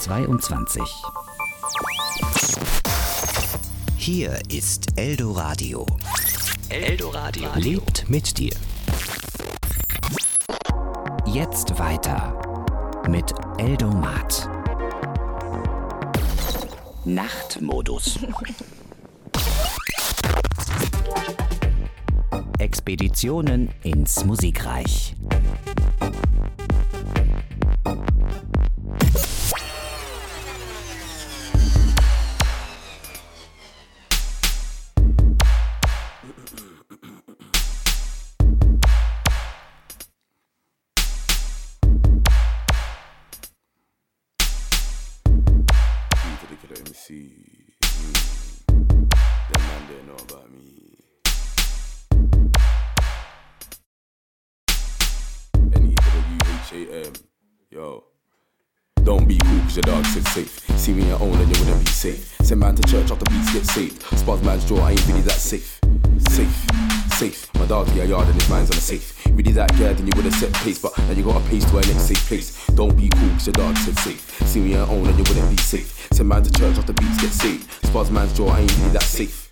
22. Hier ist Eldoradio. Eldoradio Lebt mit dir. Jetzt weiter mit Eldomat. Nachtmodus. Expeditionen ins Musikreich. Yo, don't be cool cause your dog said safe. See me at own and you wouldn't be safe. Send man to church after beats get saved. Spaz man's jaw, I ain't really that safe. Safe. My dog to your yard and his mind's on the safe. Really that girl then you would've set pace. But now you got a pace to our next safe place. Don't be cool cause your dog said safe. See me at own and you wouldn't be safe. Send man to church after beats get saved. Spaz man's jaw, I ain't really that safe.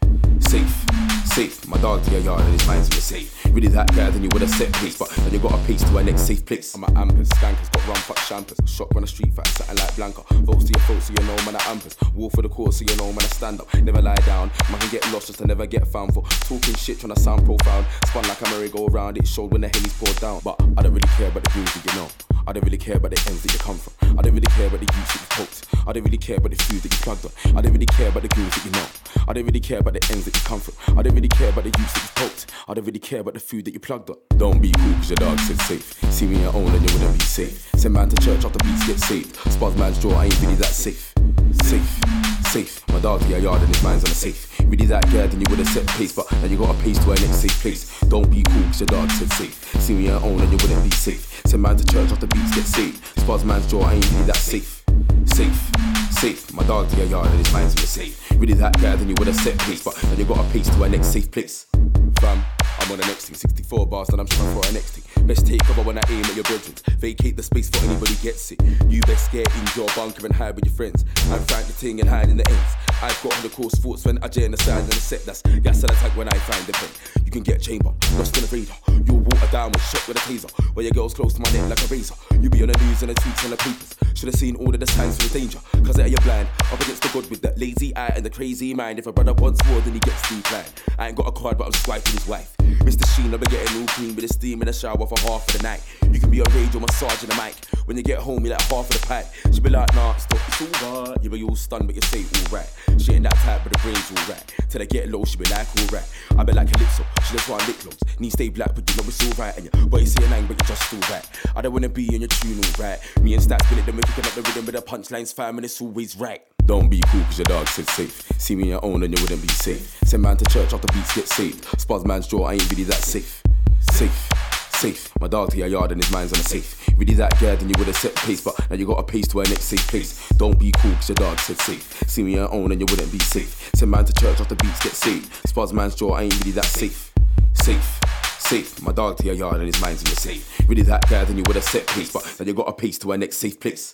My dog to your yard and his mind's on the safe. Really that guy then you would've set pace. But then you got a pace to our next safe place. I'm at Ampers, Skankers, got rum fuck champers. Shot on the street fight, something like Blanca. Votes to your folks so you know man at Ampers. War for the cause so you know man I stand up. Never lie down, man can get lost just to never get found. For talking shit trying to sound profound. Spun like a merry-go-round, it showed when the henny's poured down. But I don't really care about the views that you know. I don't really care about the ends that you come from. I don't really care about the youth that you poked. I don't really care about the food that you plugged on. I don't really care about the girls that you know. I don't really care about the ends that you come from. I don't really care about the youth that you poked. I don't really care about the food that you plugged on. Don't be cool cause your dog said safe. See me at own and you wouldn't be safe. Send man to church after beats get saved. Spaz man's jaw, I ain't really that safe. My dog to your yard and his mind's on the safe. Really that girl then you would've set pace. But now you got a pace to our next safe place. Don't be cool cause your dog said safe. See me at own and you wouldn't be safe. Send man to church after beats get saved. Spaz man's jaw, I ain't really that safe. My dog to your yard and his mind's on the safe. Really that guy then you would've set pace. But now you got a pace to our next safe place. Fam, I'm on the next thing. 64 bars and I'm trying for our next thing. Best take cover when I aim at your brethren. Vacate the space for anybody gets it. You best get in your bunker and hide with your friends. I'm frank the ting and hide in the ends. I've got Holocaust thoughts when I jay in the side and the set. That's gas and attack when I find the pen. You can get chamber, lost in the radar. You'll water down with shot with a taser. Where your girl's close to my neck like a razor. You be on the news and the tweets and the papers. Should've seen all of the signs for the danger. Cause you're blind, up against the god with that lazy eye and the crazy mind. If a brother wants more then he gets declined. I ain't got a card but I'm swiping his wife. Mr. Sheen, I'll be getting all clean with the steam in the shower for half of the night. You can be on radio, massaging the mic. When you get home, you like half of the pipe. She be like, nah, stop, it's alright. You be all stunned, but you say alright. She ain't that type, but the brain's alright. Till I get low, she be like, alright. I be like Calypso, she just want lick loads. Knee stay black, but you know it's alright. And your body say a nine, but you're just alright. I don't wanna be in your tune, alright. Me and Stats spin it, then we're picking up the rhythm with the punchlines, fam, and it's always right. Don't be cool cause your dog said safe. See me at own and you wouldn't be safe. Send man to church after beats get saved. Spaz man's jaw, I ain't really that safe. My dog to your yard and his mind's on the safe. Really that girl then you would've set pace. But now you got a pace to our next safe place. Don't be cool cause your dog said safe. See me at own and you wouldn't be safe. Send man to church after beats get saved. Spaz man's jaw, I ain't really that safe. My dog to your yard and his mind's on the safe. Really that girl then you would've set pace. But now you got a pace to our next safe place.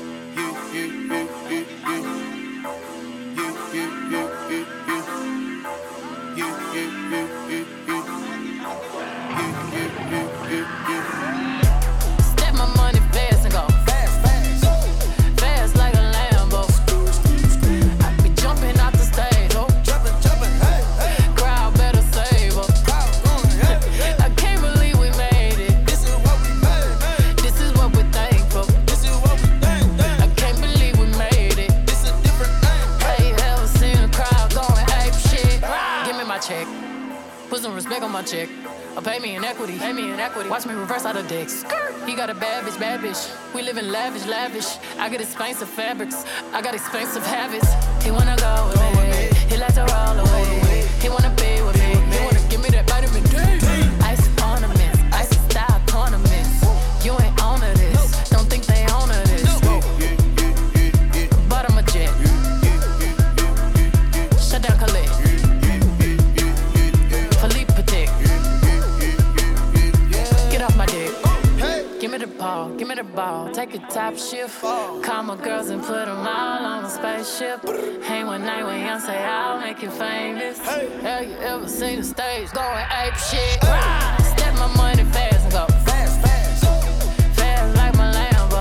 Put some respect on my check. Pay me in equity. Watch me reverse out of dicks. He got a bad bitch. We live in lavish. I got expensive fabrics. I got expensive habits. He wanna go with me. He like to roll away. He wanna be with me. He wanna give me that vitamin D. Ice ornaments. Ice style ornaments. You ain't on to this. Don't think they own to this. Bottom of jet. Shut down Khalid. Philippe Patek. Get off my dick. Give me the ball. take a top shift. Call my girls and put them all on a spaceship. Hang one night with Young, say I'll make you famous. Have you ever seen the stage going ape shit? Step my money fast and go fast, fast. Fast like my Lambo.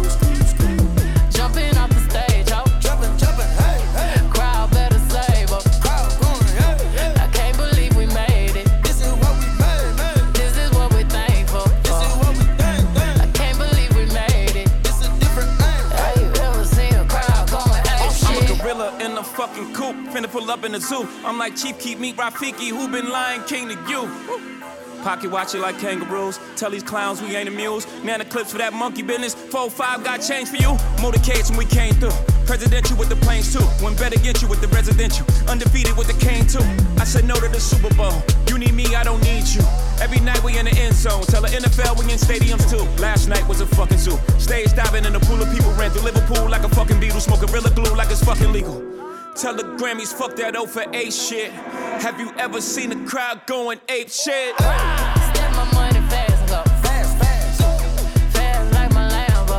Jumping off the stage, ho. Jumping, hey, hey. Crowd better save up. Crowd going, hey. I can't believe we made it. This is what we made, man. This is what we thankful. This is what we think. I can't believe we made it. This is a different thing. Have you ever seen a crowd going ape shit? I'm a gorilla in the fucking coop, finna pull up in the zoo. I'm like Chief Keef, meet Rafiki, who been Lion King to you? Pocket watch it like kangaroos. Tell these clowns we ain't amused. Nana clips for that monkey business. 4-5 got change for you. Motorcades when we came through. Presidential with the planes too. Went bet against you with the residential. Undefeated with the cane too. I said no to the Super Bowl. You need me, I don't need you. Every night we in the end zone. Tell the NFL we in stadiums too. Last night was a fucking zoo. Stage diving in a pool of people. Ran through Liverpool like a fucking beetle. Smoke Gorilla Glue like it's fucking legal. Tell the Grammys fuck that 0 for 8 shit. Have you ever seen a crowd going ape shit? Step my money fast and go fast, fast. Fast like my Lambo.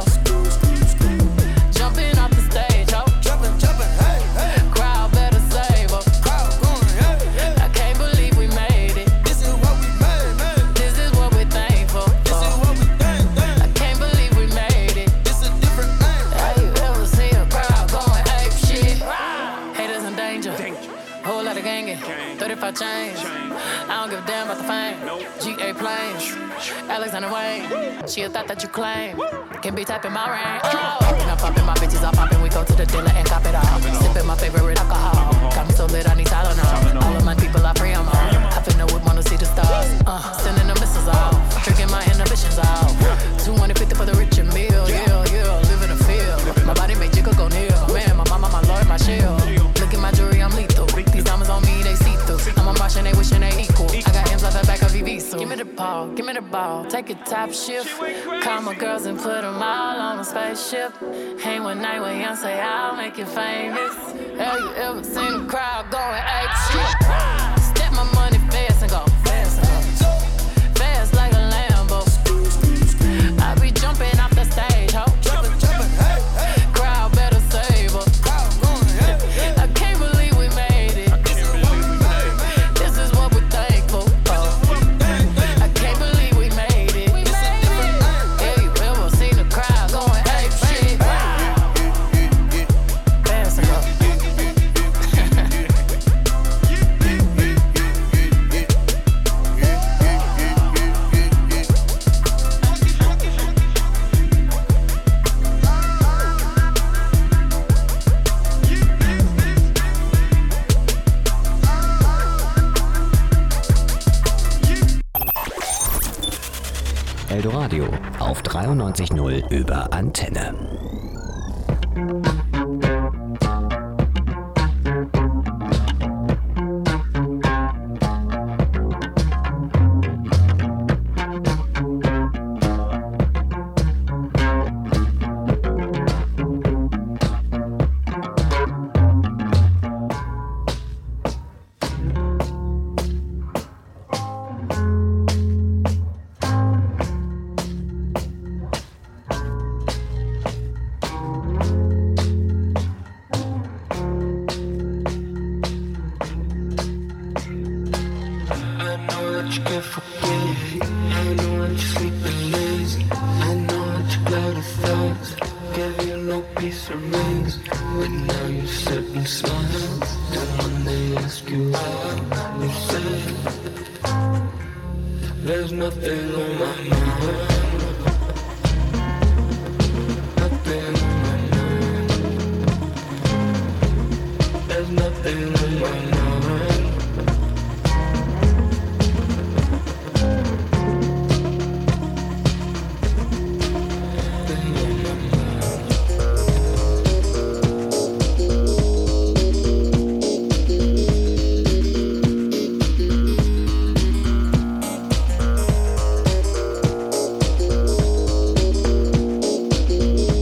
Jumping off the stage, ho. Jumping, hey, hey. Crowd better save up. Crowd going, hey, hey. I can't believe we made it. This is what we made, man. This is what we thankful. This is what we think. I can't believe we made it. This is a different thing. Have you ever seen a crowd going ape shit? Haters in danger. Whole lot of gangin'. 35 chains. I don't give a damn about the fame. GA planes. Alexander Wayne. She a thought that you claim. Can be typing my rain. Poppin', I'm poppin', my bitches are poppin'. We go to the dealer and cop it all. Sippin' my favorite alcohol. Got me so lit, I need Tylenol. All of my people are free, I'm on. I finna would wanna see the stars. Sending the missiles off. Drinking my inhibitions off. 250 for the rich and meal. Yeah, live in the field. My body make jiggle go near. Man, my mama, my lord, my shield. Look at my jewelry, I'm lethal. These diamonds on me, they see through. I'm a Martian, they wishing they equal. I got M's off the back of VV, give me the ball, give me the ball. Take a top shift. Call my girls and put them all on a spaceship. Hang one night with Young, say I'll make you famous. Have you ever seen a crowd going ape shit? Step my money fast and go fast and go. Fast like a Lambo. I be jumping off the stage, ho. Jumping, hey, hey. Crowd better save up. Crowd going, hey, hey. I can't believe we made it. This is what we're thankful for. I can't believe we made it. Have you ever seen a crowd going ape shit? Fast and go. Eldoradio auf 93.0 über Antenne. There's nothing on my mind. Nothing on my mind. There's nothing on my mind.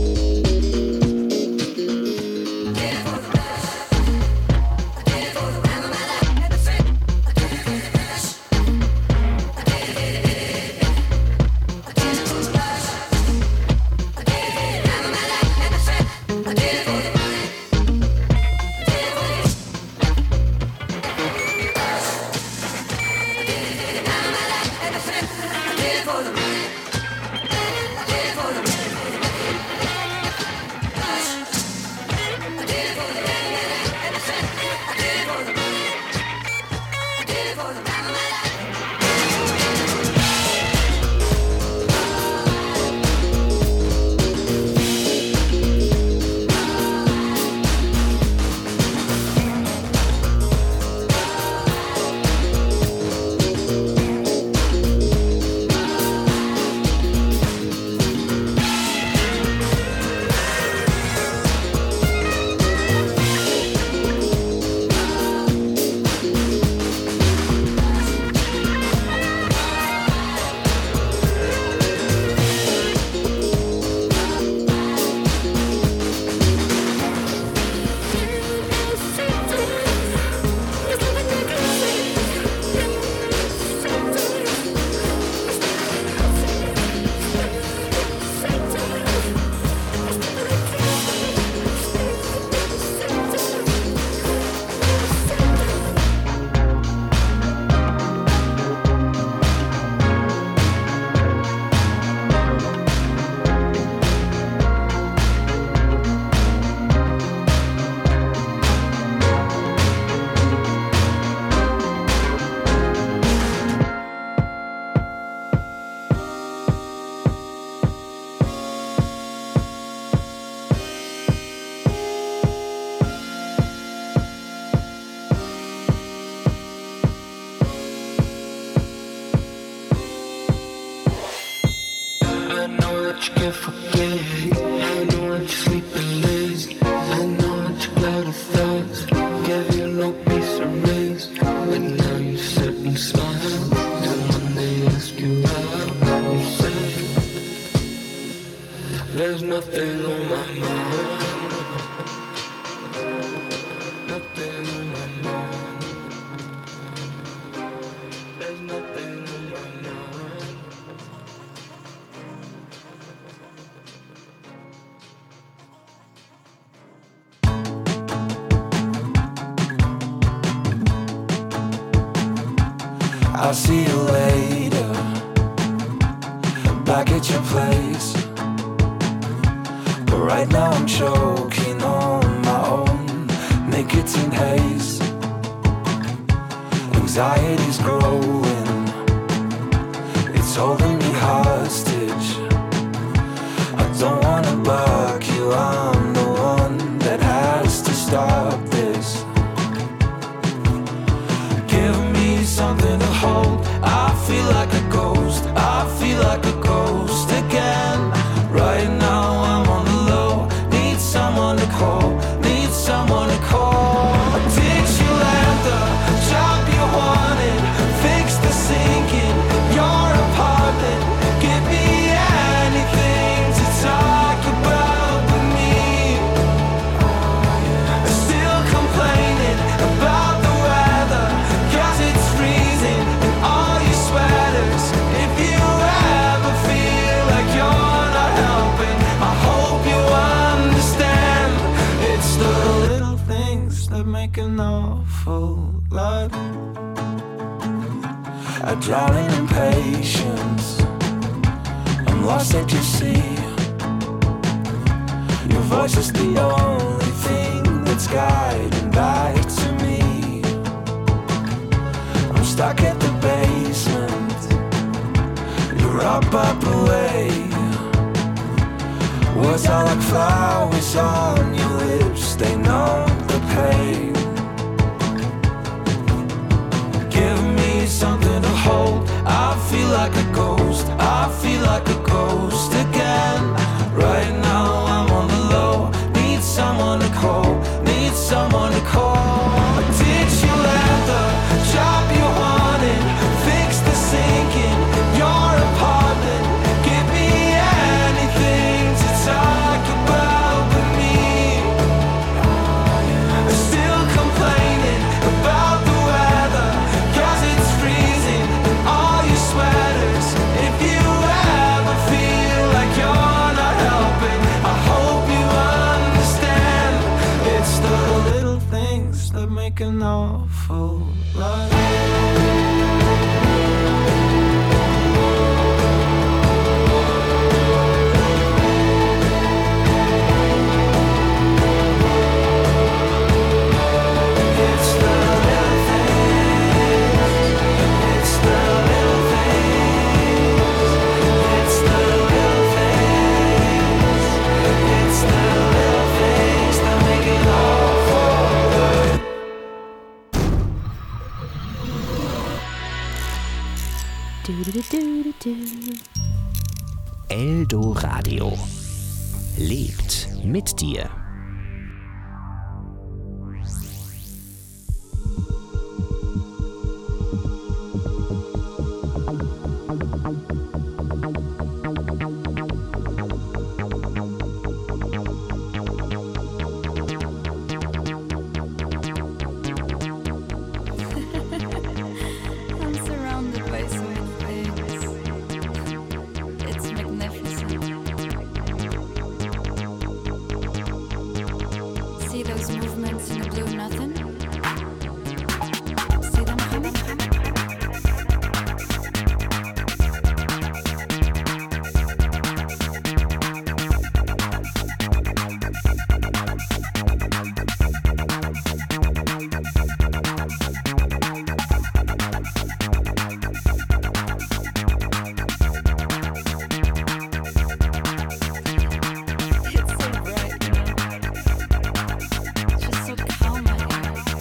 Did it for the I know that you can't forget. I know that you're sleeping late. I know that you're cloud of thoughts. Gave you no peace or rest. But now you sit and smile. And when they ask you out, you say, there's nothing on my mind. Nothing on my mind. There's nothing on my mind. I'll see you later, back at your place. But right now I'm choking on my own nicotine haze. Anxiety's growing, it's holding me hostage. I don't wanna bug you, I'm the one that has to stop this. Give me something to hold. I feel like a ghost, I feel like a ghost again. Right now I'm on the low, need someone to call, need someone to call. Did you land the job you wanted? Fix the sink in your apartment. Give me anything to talk about with me. Still complaining about the weather, 'cause it's freezing in all your sweaters. If you ever feel like you're not helping, I hope you understand. It's the little things that make an awful lot. I drown in impatience, I'm lost at your sea. Your voice is the only thing that's guiding back to me. I'm stuck at the basement, you're up away. Words are like flowers on your lips, they numb the pain. Give me something to hold. I feel like a ghost, I feel like a ghost again. Right now I'm on the low, need someone to call, need someone to call. Did you land the job you wanted? Fix the sink in your apartment. Give me anything to talk about with me. Still complaining about the weather, 'cause it's freezing in all your sweaters. If you ever feel like you're not helping, I hope you understand. It's the little things that make an awful lot. It's the little things. It's the little things. It's the little things. It's the little things that make it awful good. Eldoradio lebt mit dir. I'm surrounded by so many things. It's magnificent. See those movements in the blue nothing? See them coming? It's so bright, you know? It's just so calm out here.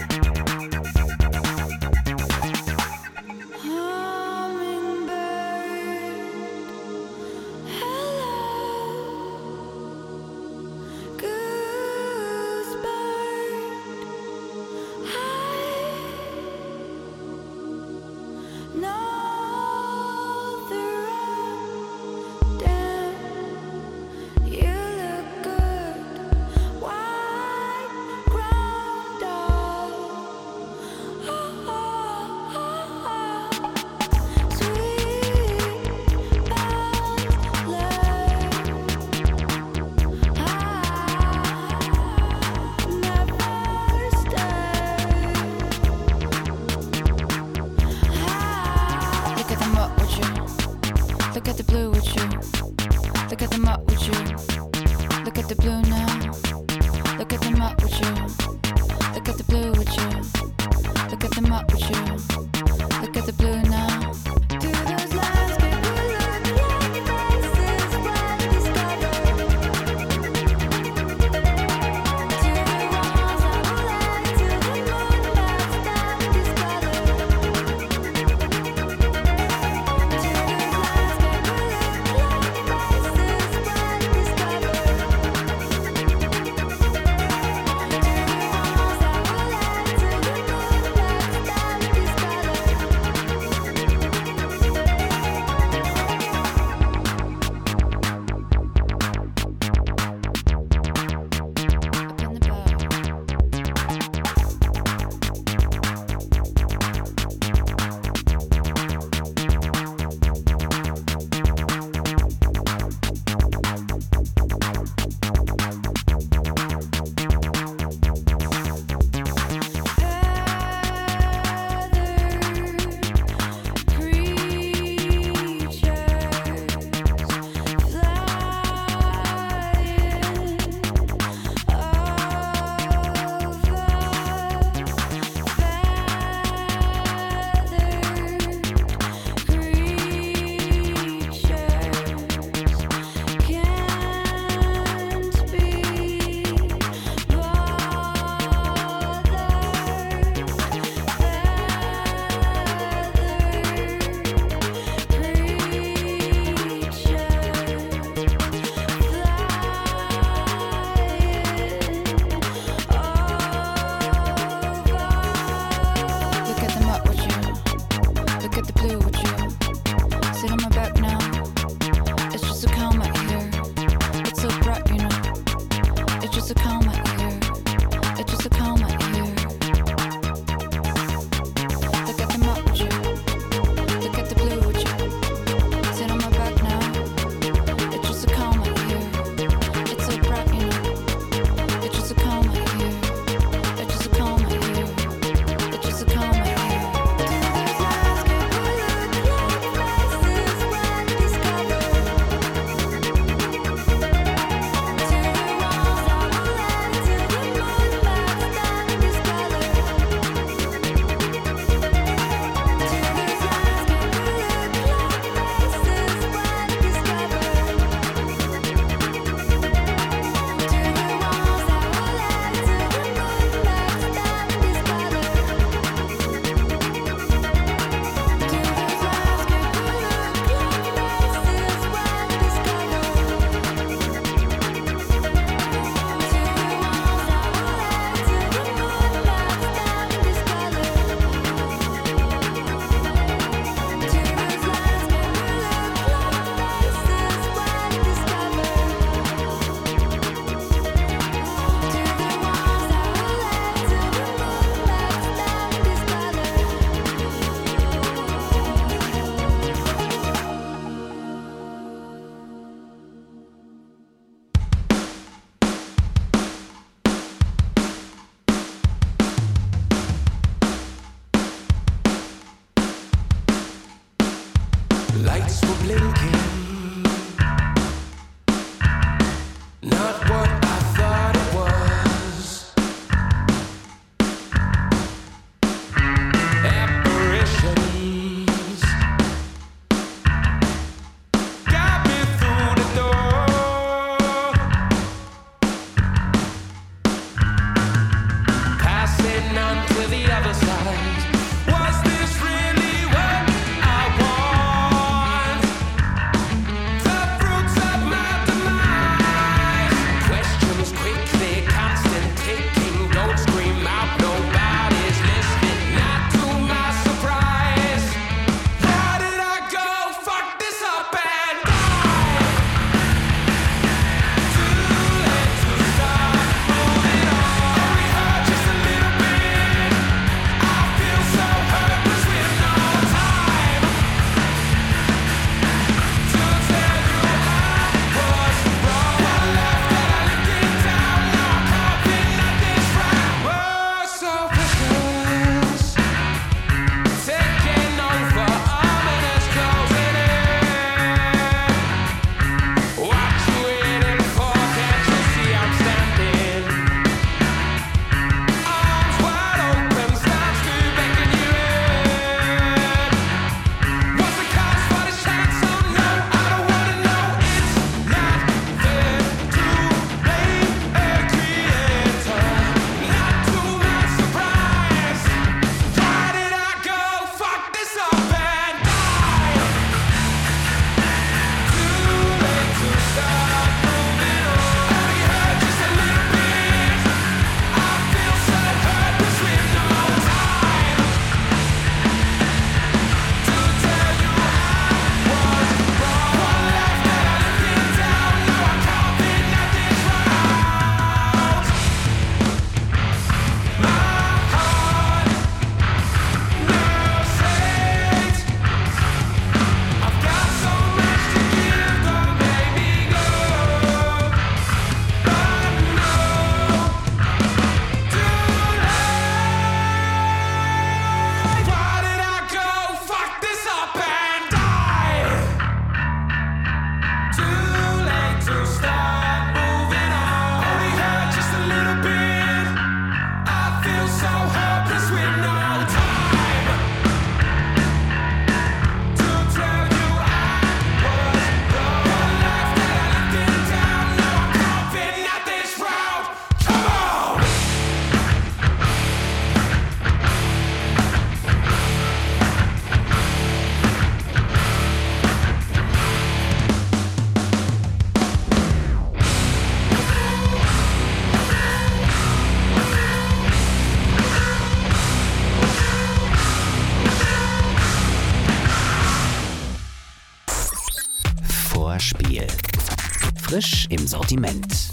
Look at them up with you. Look at the blue with you. Look at them up with you. Look at the blue now. Do those lines get blue? Look like faces what discover. To the walls of light, to the moonlight that discolor. To those lines get blue? Look like faces what discover. Frisch im Sortiment.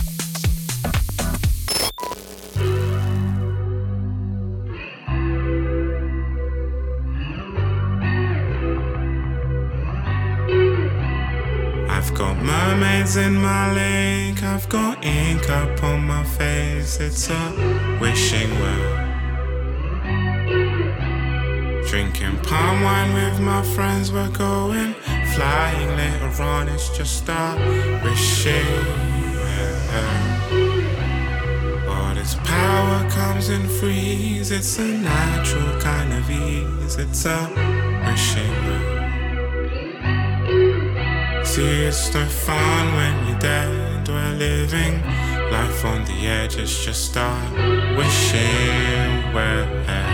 I've got mermaids in my lake, I've got ink up on my face, it's a wishing well. Drinking palm wine with my friends, we're going flying later on, it's just a wishing well. But its power comes in freeze, it's a natural kind of ease, it's a wishing well. See, it's no fun when you're dead, we're living life on the edge, it's just a wishing well.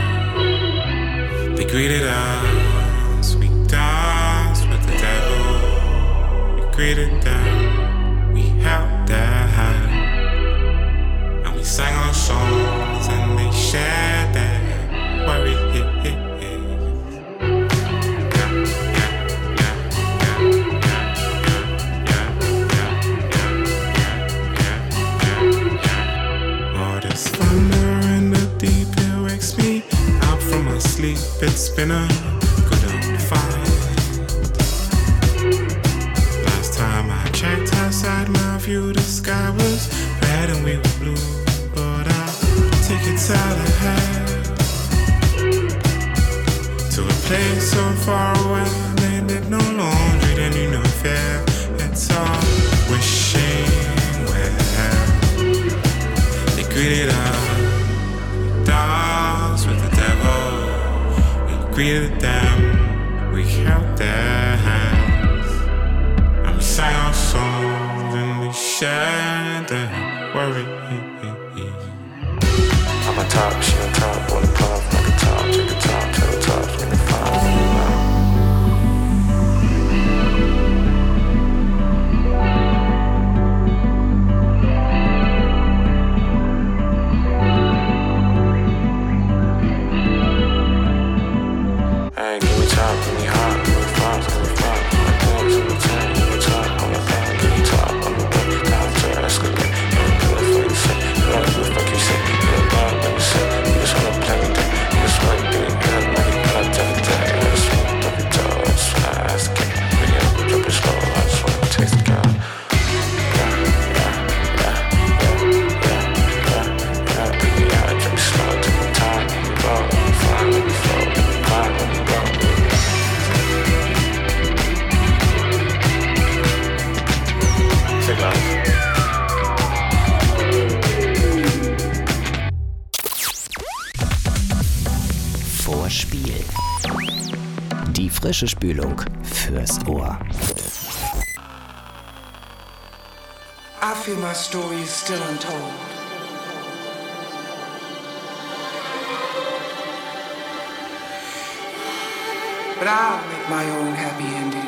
They greeted us, we danced with the devil. We greeted them, we held their hand, and we sang our songs and they shared their worry. It's been a good old fight. Last time I checked outside my view, the sky was red and we were blue. But I'll take it out ahead to a place so far away. They did no laundry, they knew no fear. It's all wishing well. They greeted us, dance with the devil. Greeted them, we held their hands, and we sang our songs and we shared their worry. I'm on top, she on top, on the puff, like a top, check a top, to the top, in the Vorspiel. Die frische Spülung fürs Ohr. I feel my story is still untold. But I'll make my own happy ending.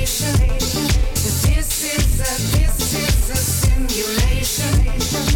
stimulation. This is a simulation.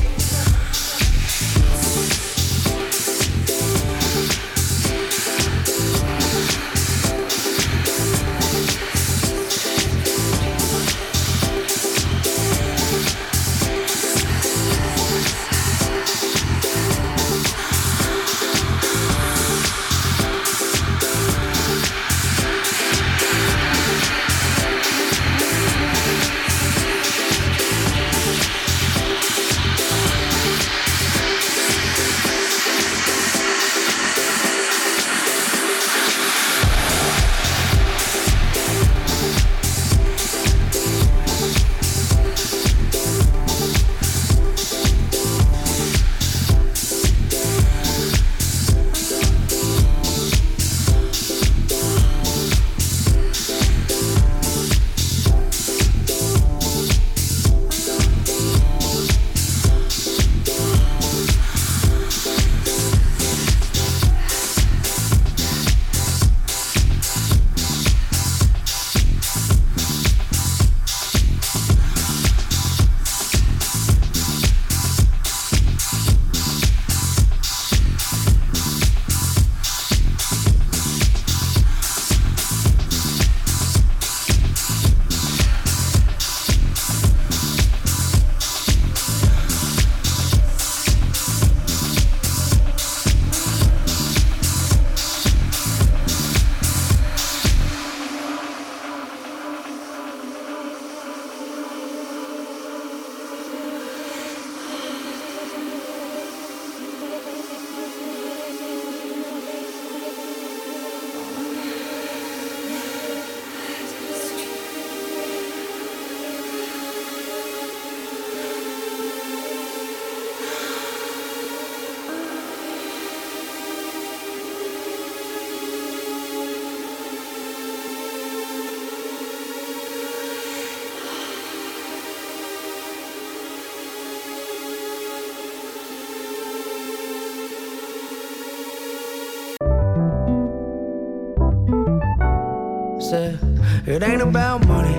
It ain't about money.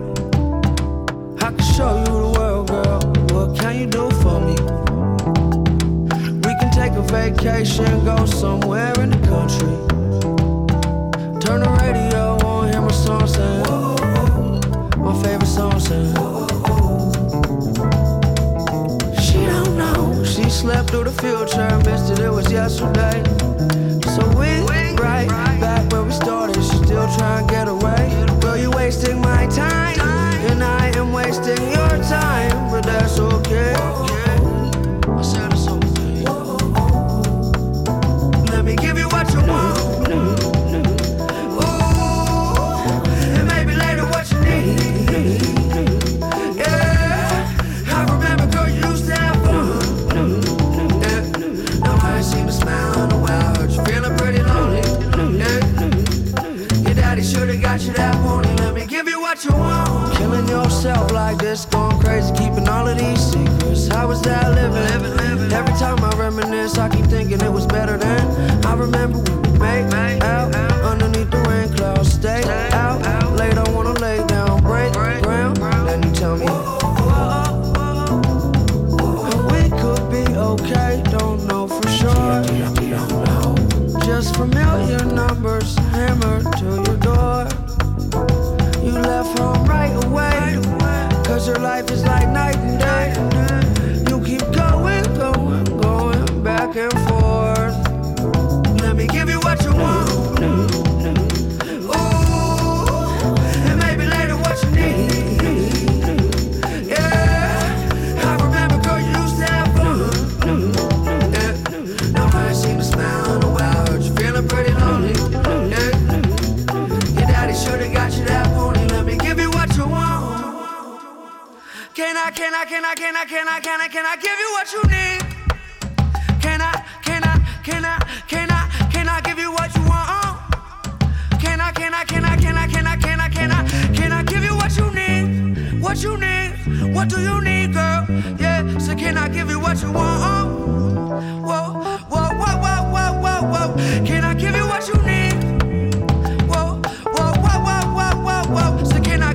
I can show you the world, girl. What can you do for me? We can take a vacation, go somewhere in the country. Turn the radio on, hear my song sing. My favorite song sing. She don't know. She slept through the field trip, missed it was yesterday. So we right back where we started. She still trying to get away. Girl, you wasting my time, and I am wasting your time, but that's okay. I said it's okay. Let me give you what you want. Ooh, and maybe later what you need. Yeah, I remember, girl, you used to have fun. Yeah, now I ain't seen a smile in a while. Heard you feeling pretty lonely. Yeah, your daddy should've got you that morning. Let me give you what you want. Killing yourself like this, going crazy, keeping all of these secrets. How was that living? Every time I reminisce, I keep thinking it was better then. I remember we made out underneath the rain clouds. Stay out late, I wanna lay down, break ground. Then you tell me, and we could be okay, don't know for sure. Just familiar numbers hammered to your door. You left home right away, cause your life is like night and day. You keep going back and forth. Let me give you what you want. Ooh, and maybe later what you need. Yeah, I remember, girl, you used to have fun. Yeah, now I ain't seen a smile in a while. Heard you feeling pretty lonely. Yeah, your daddy should've got you that morning. Let me give you what you want. Can I give you what you need? Can I give you what you want? Can I give you what you need? What you need? What do you need, girl? Yeah, so can I give you what you want? Whoa. Can I give you what you need? Whoa. So can I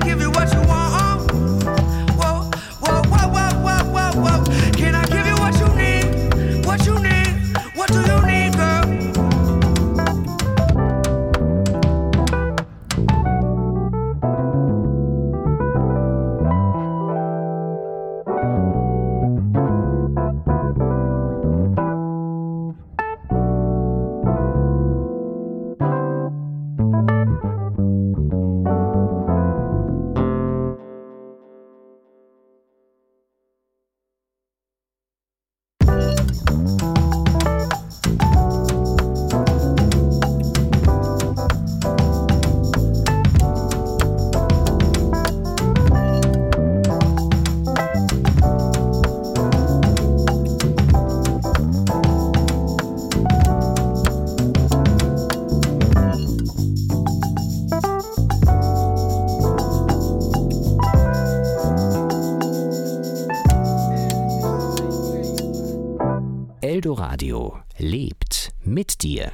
Radio lebt mit dir.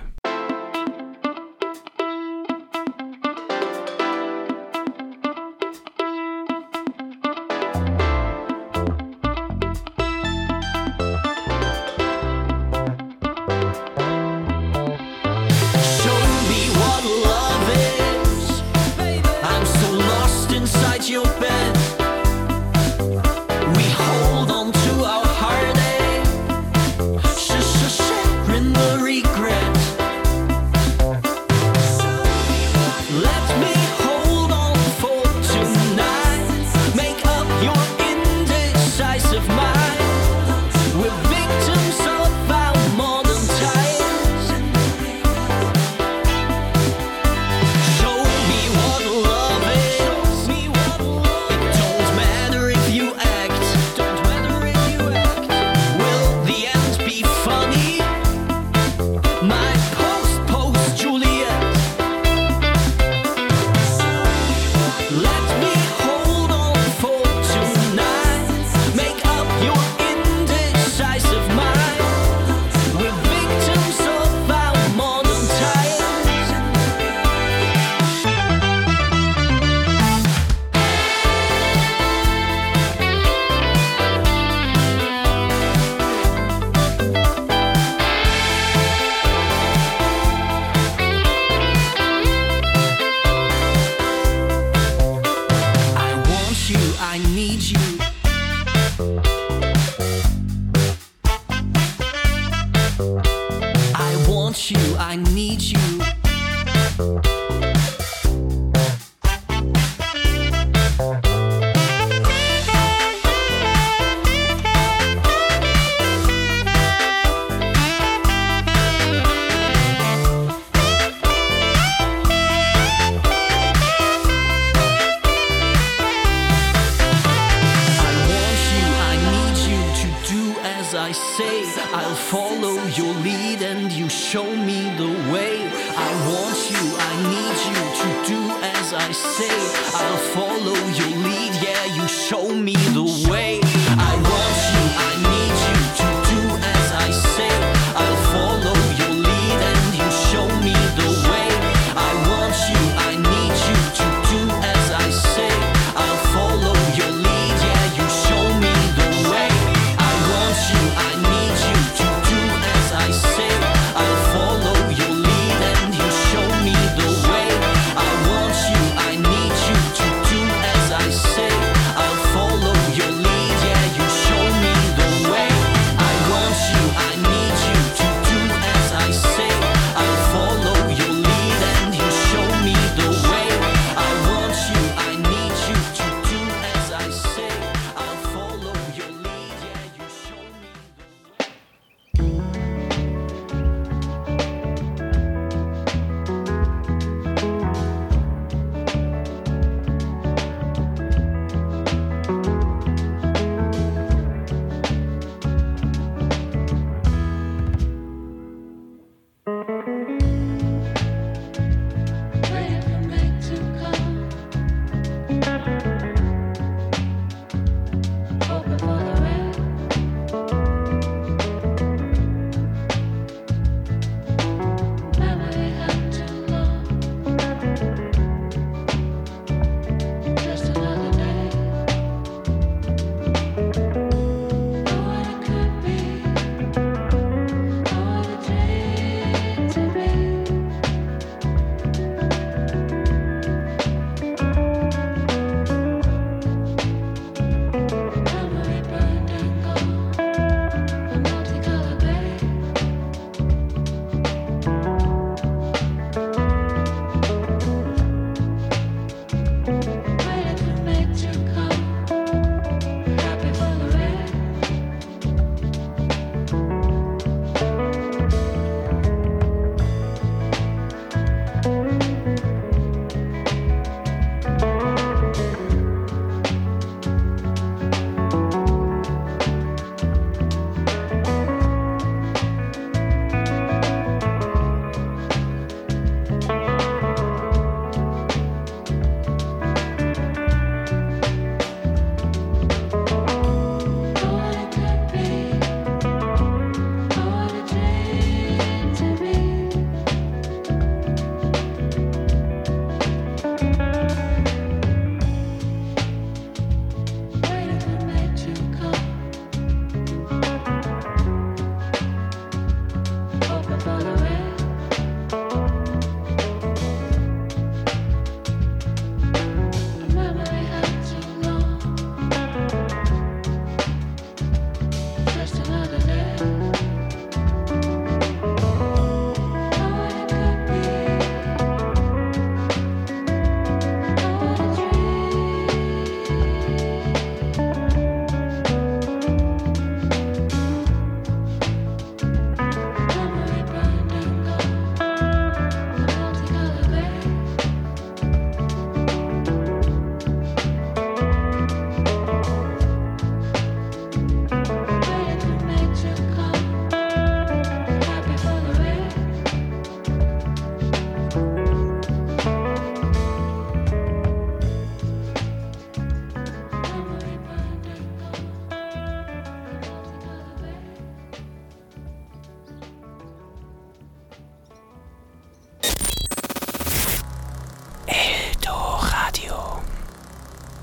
Follow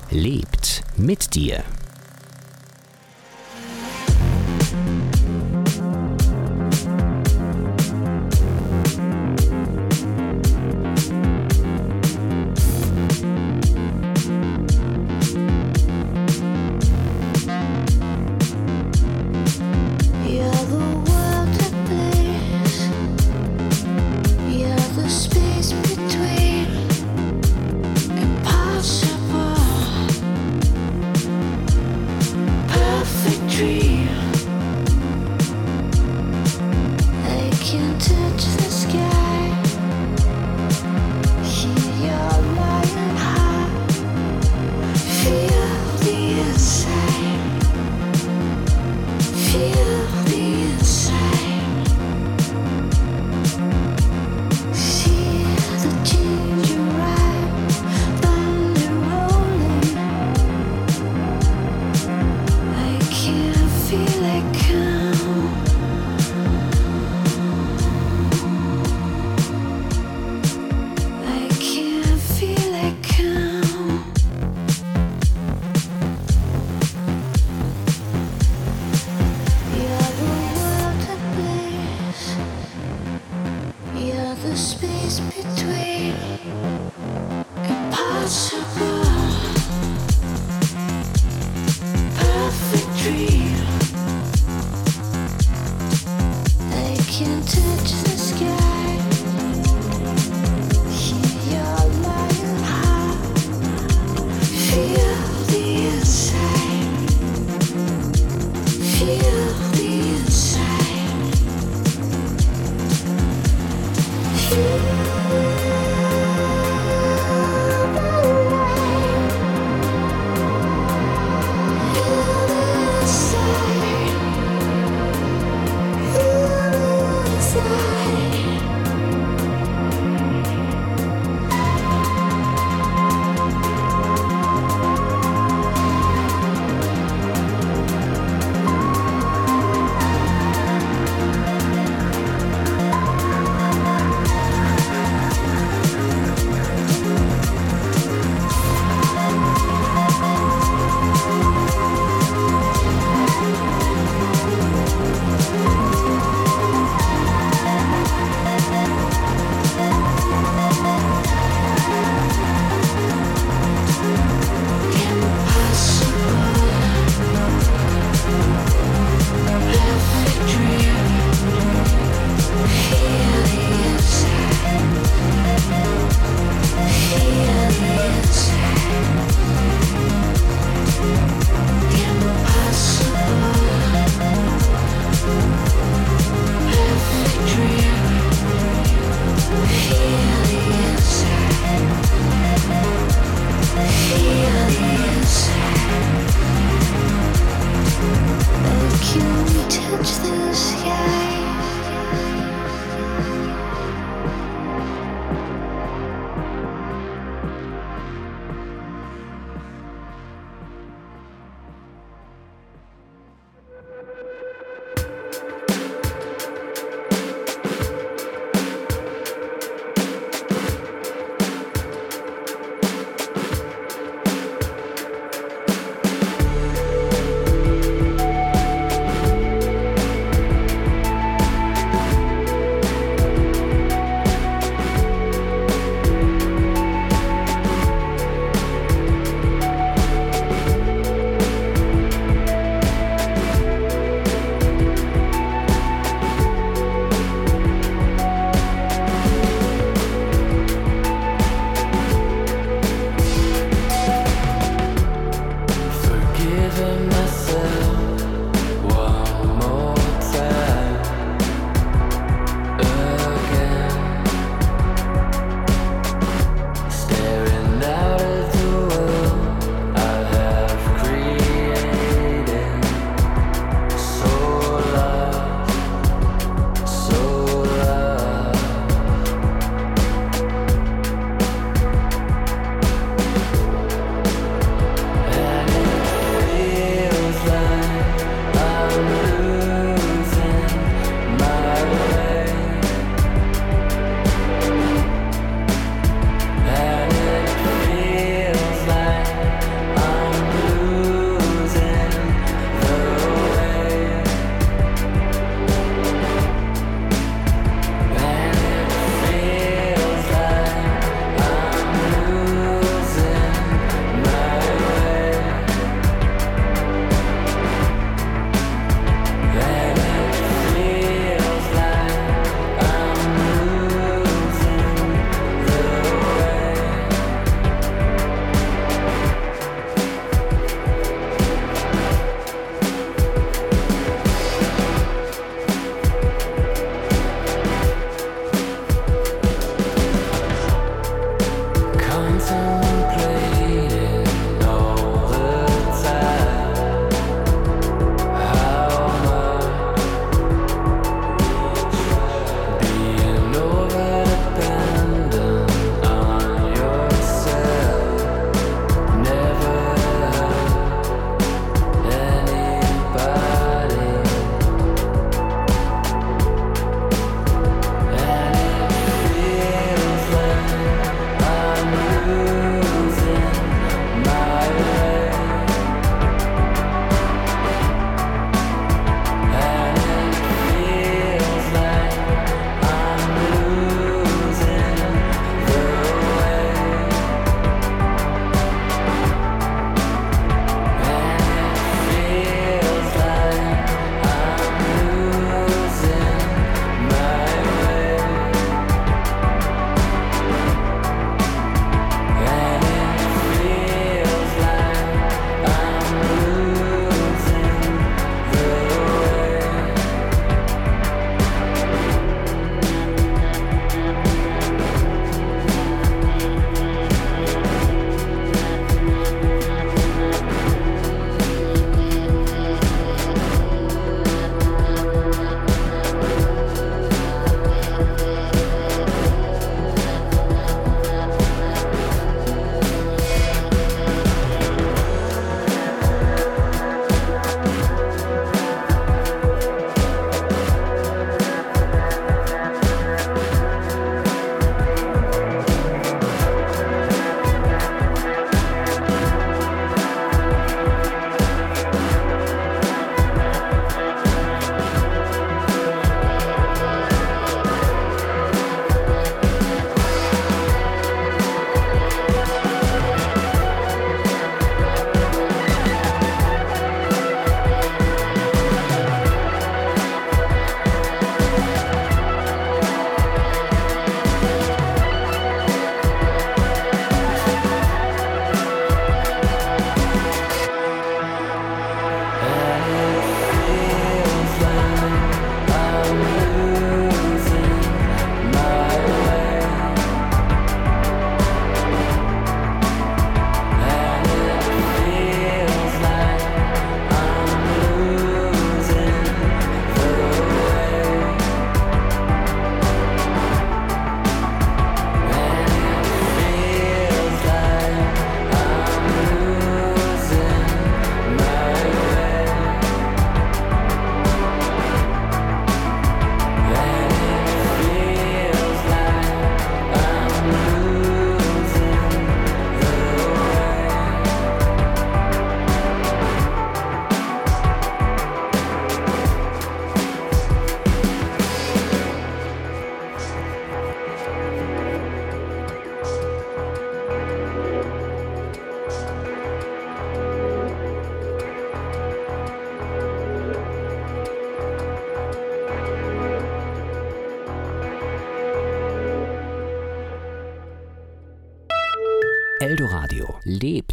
Lebt mit dir.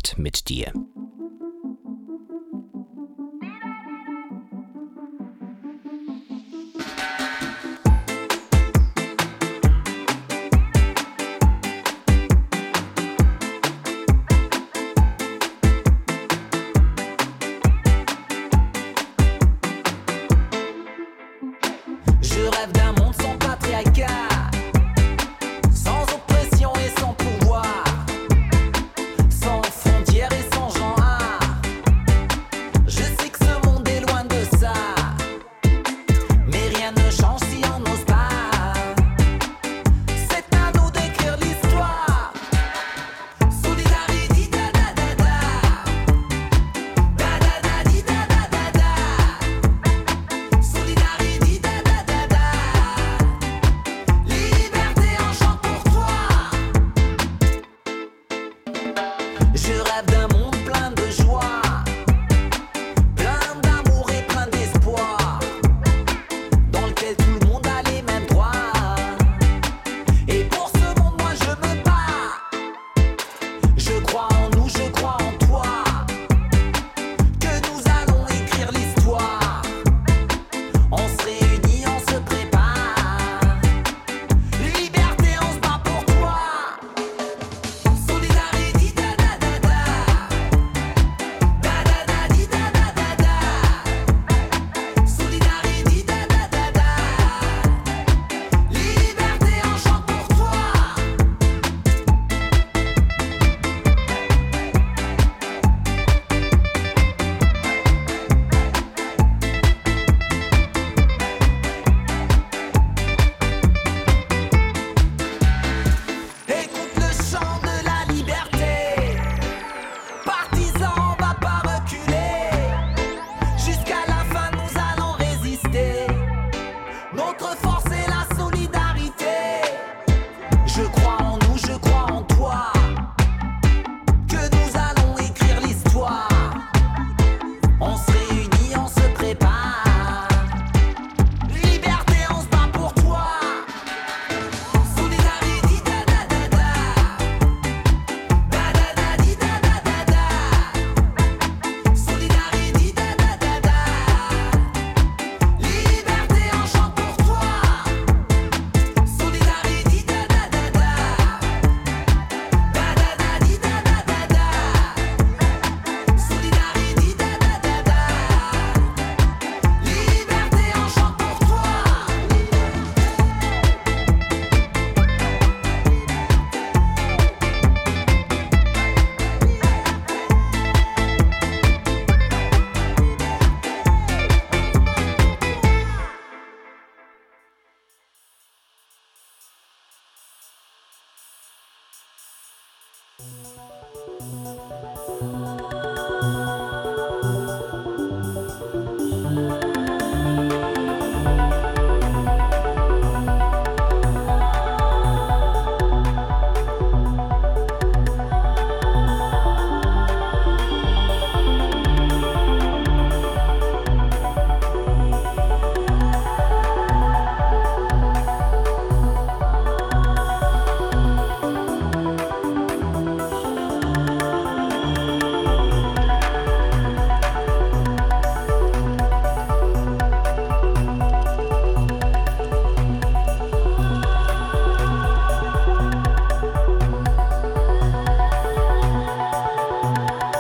mit dir.